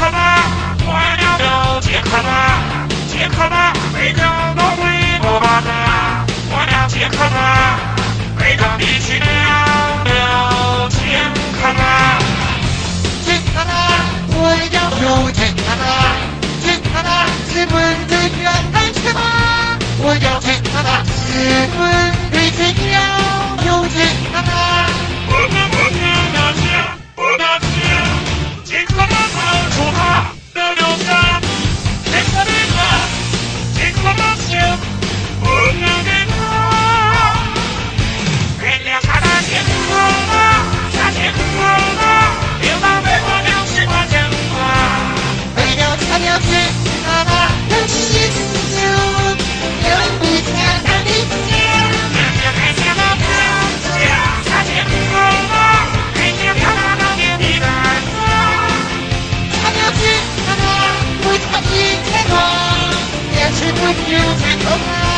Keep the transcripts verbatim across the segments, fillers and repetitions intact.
克吧，我要有杰克吧，杰克吧，每个都会过吧的，我要杰克吧，每个必须要有杰克吧，杰克吧，我要有杰克吧，杰克吧，是问的原来是吧，我要杰克吧，是问的真要有杰克吧，我的我的那些我的天，杰克吧，跑出他的流向，杰克吧，杰克吧，行，我要给他，原谅他的杰克吧，他杰克吧，流浪为我流失过真话，为了他了解他吧，有些自由，有你家的理解，原谅还想要他，他杰克吧，原谅他那点你的错，他了解他吧，为他一切过，也是不留在头发。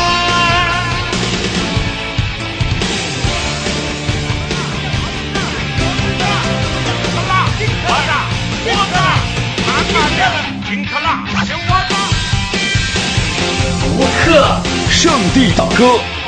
我的，他看见了，金克拉是我的。 我克，圣地打歌。